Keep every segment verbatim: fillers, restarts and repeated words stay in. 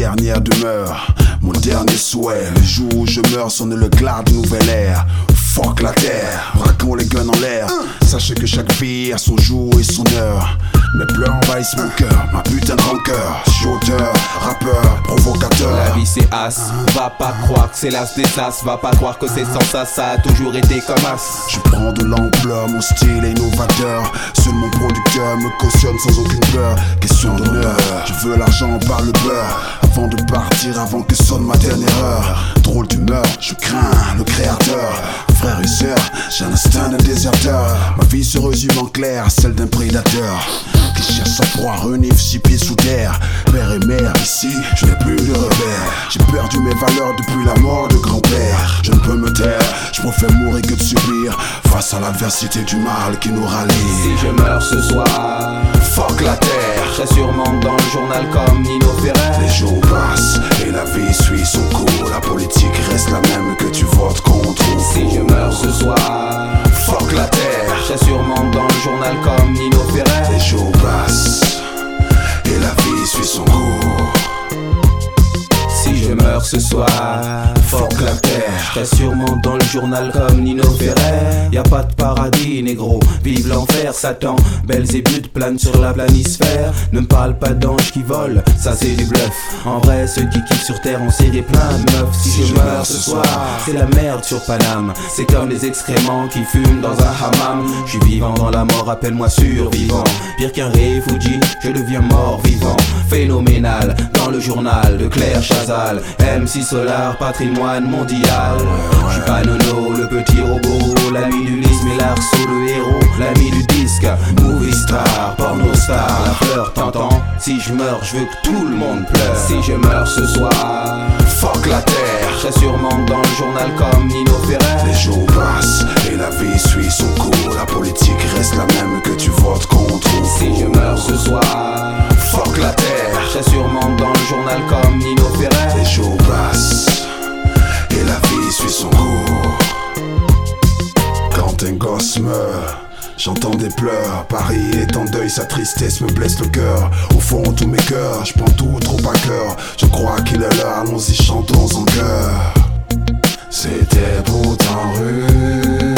dernière demeure, mon dernier souhait. Le jour où je meurs sonne le glas de nouvelle ère. Fuck la terre, braquons les guns en l'air. Sachez que chaque vie a son jour et son heure. Mes pleurs envahissent mon cœur, ma putain de rancœur. Chanteur, rappeur, provocateur. La vie c'est as, va pas croire que c'est l'as des as. Va pas croire que c'est sans ça, ça a toujours été comme as. Je prends de l'ampleur, mon style est innovateur. Seul mon producteur me cautionne sans aucune peur. Question d'honneur, je veux l'argent par le beurre. Avant de partir, avant que sonne ma dernière heure. Drôle d'humeur, je crains le créateur. Frères et sœurs, j'ai un instinct d'un déserteur. Ma vie se résume en clair à celle d'un prédateur qui cherche sa proie, renifle six pieds sous terre. Père et mère, ici, je n'ai plus de repères. J'ai perdu mes valeurs depuis la mort de grand-père. Je ne peux me taire, je préfère mourir que de subir face à l'adversité du mal qui nous rallie. Si je meurs ce soir, fuck la terre, je serai sûrement dans le journal comme Nino Ferrer. Les jours passent et la vie suit son cours. La politique reste la même que tu votes contre ou Si je meurs ce soir, fuck la terre, je serai sûrement dans le journal comme Nino Ferrer. les jours passent et la vie suit son cours. Si je meurs ce soir, fuck la terre, je serai sûrement dans le journal comme Nino Ferrer. Y'a pas de paradis négro, vive l'enfer Satan. Belzébuth plane sur la planisphère. Ne me parle pas d'anges qui volent, ça c'est du bluff. En vrai ceux qui quittent sur terre ont serré plein de meufs. Si je meurs ce soir, c'est la merde sur Paname. C'est comme les excréments qui fument dans un hammam. Je suis vivant dans la mort, appelle-moi survivant. Pire qu'un réfugié, je deviens mort vivant. Phénoménal, dans le journal de Claire Chazal. M six Solar, patrimoine mondial. J'suis pas Nono, le petit robot, l'ami du lys, mais l'arceau, le héros, l'ami du disque, movie star, porno star. La peur t'entends, si je meurs, je veux que tout le monde pleure. Si je meurs ce soir, Fuck la terre, je serai sûrement dans le journal comme Nino Ferrer. les jours passent et la vie suit son cours. La politique reste la même que tu votes contre ou Si je meurs ce soir, fuck la terre, je serai sûrement dans le journal comme Nino Ferrer. les jours passent et la vie suit son cours. Quand un gosse meurt, j'entends des pleurs. Paris est en deuil, sa tristesse me blesse le cœur. Au fond, tous mes cœurs, je prends tout trop à cœur. Je crois qu'il est l'heure, allons-y, chantons en chœur. C'était pourtant rude.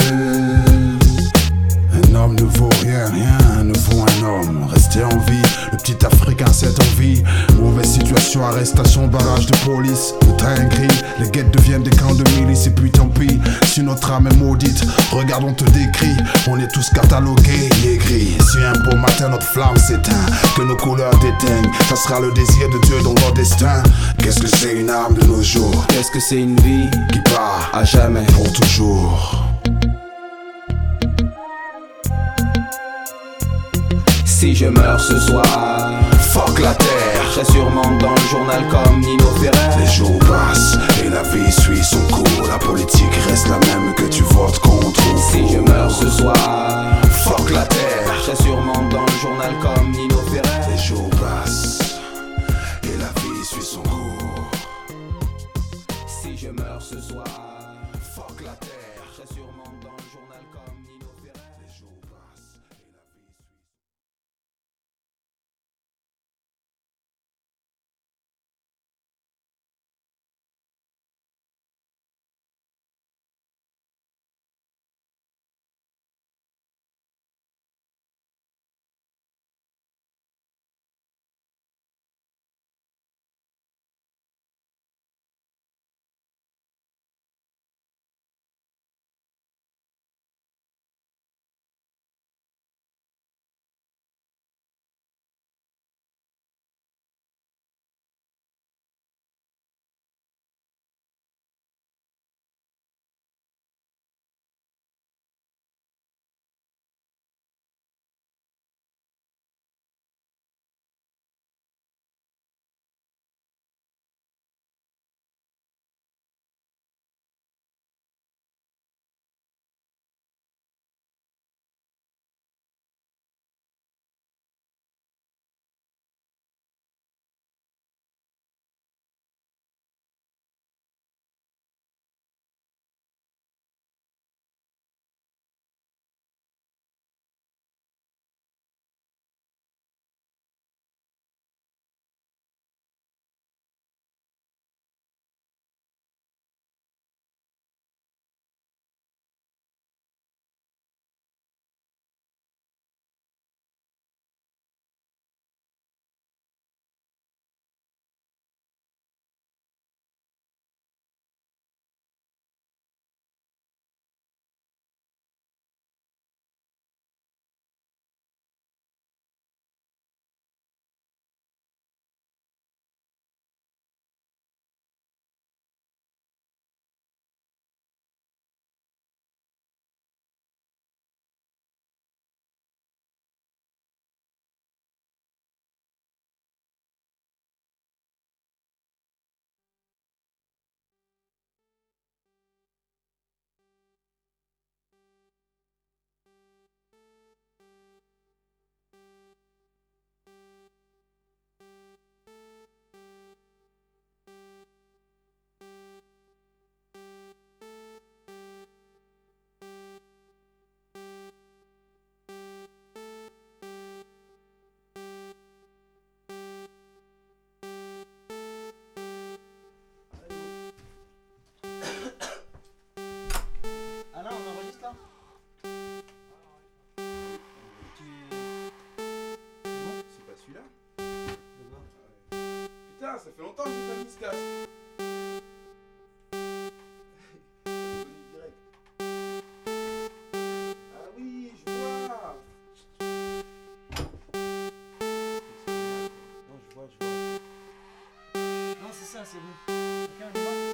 Un homme ne vaut rien, rien ne vaut un homme. Rester en vie, le petit Africain c'est en vie. Mauvaise situation, arrestation, barrage de police. Le train gris, les guettes deviennent des camps de milice. Et puis tant pis, si notre âme est maudite, regarde on te décrit. On est tous catalogués et gris. Si un beau matin notre flamme s'éteint, que nos couleurs déteignent, ça sera le désir de Dieu dans leur destin. Qu'est-ce que c'est une âme de nos jours Qu'est-ce que c'est une vie qui part à jamais? pour toujours? Si je meurs ce soir, Fuck la terre, je serai sûrement dans le journal comme Nino Ferrer. les jours passent et la vie suit son cours. La politique reste la même que tu votes contre ou Si je meurs ce soir, fuck la terre, je serai sûrement dans le journal comme Nino Ferrer. les jours passent et la vie suit son cours. Si je meurs ce soir, Fuck la terre, je serai sûrement dans le journal comme Nino Ferrer. les jours passent. ça fait longtemps que j'ai pas mis ce casque. Ah oui, je vois. Non, je vois, je vois. Non, c'est ça, c'est bon. Ok, on y va.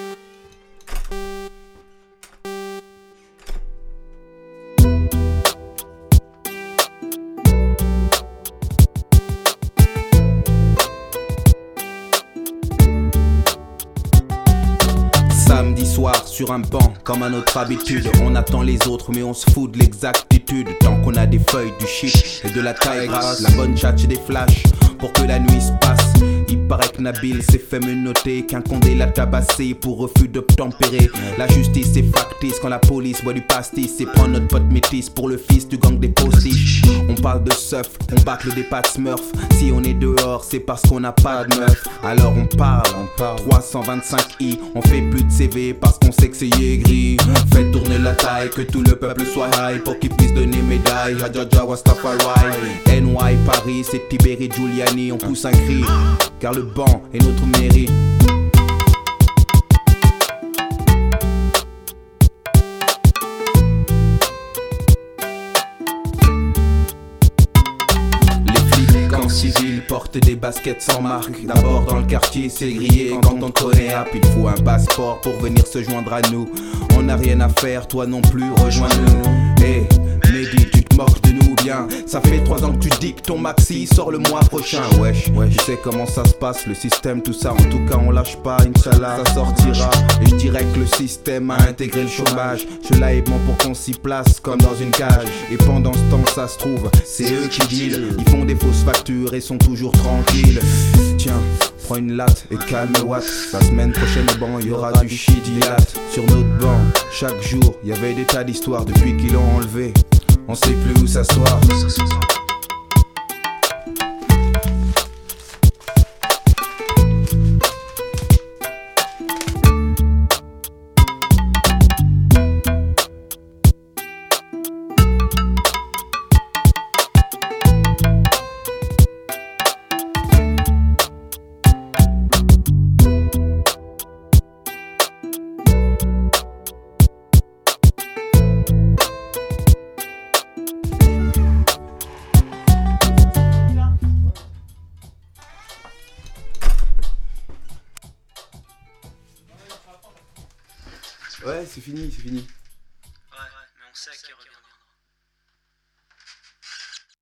Samedi soir sur un banc, comme à notre habitude, on attend les autres mais on se fout de l'exactitude. Tant qu'on a des feuilles, du shit et de la taille grasse, la bonne tchatche et des flashs pour que la nuit se passe. Il paraît que Nabil s'est fait menotter, qu'un condé l'a tabassé pour refus d'obtempérer. La justice est factice quand la police boit du pastis et prend notre pote métis pour le fils du gang des postiches. On parle de seuf, on bâcle des pattes smurf. Si on est dehors, c'est parce qu'on n'a pas de meuf. Alors on parle, on parle. trois cent vingt-cinq i, on fait plus de C V parce qu'on sait que c'est gris. Faites tourner la taille, que tout le peuple soit high pour qu'ils puissent donner médaille. Hadjaja Wastafari, N Y Paris, c'est Tiberi Giuliani, on pousse un cri. Car le banc est notre mairie. Les flics en civil portent des baskets sans marque. D'abord dans le quartier c'est grillé, quand on connaît App il faut un passeport pour venir se joindre à nous. On n'a rien à faire, toi non plus, rejoins-nous. Hey, Mehdi, tu te moques de nous bien. Ça fait trois ans que tu dis que ton maxi sort le mois prochain. Wesh, wesh, tu sais comment ça se passe, le système, tout ça. En tout cas, on lâche pas, Inch'Allah, ça sortira. Et je dirais que le système a intégré le chômage. Je l'aimant pour qu'on s'y place comme dans une cage. Et pendant ce temps, ça se trouve, c'est eux qui deal. Ils font des fausses factures et sont toujours tranquilles. Tiens, prends une latte et calme Watt. La semaine prochaine au banc, il y aura du shit dilate. Sur notre banc, chaque jour, il y avait des tas d'histoires depuis qu'ils l'ont enlevé. On sait plus où s'asseoir. Ouais, c'est fini, c'est fini.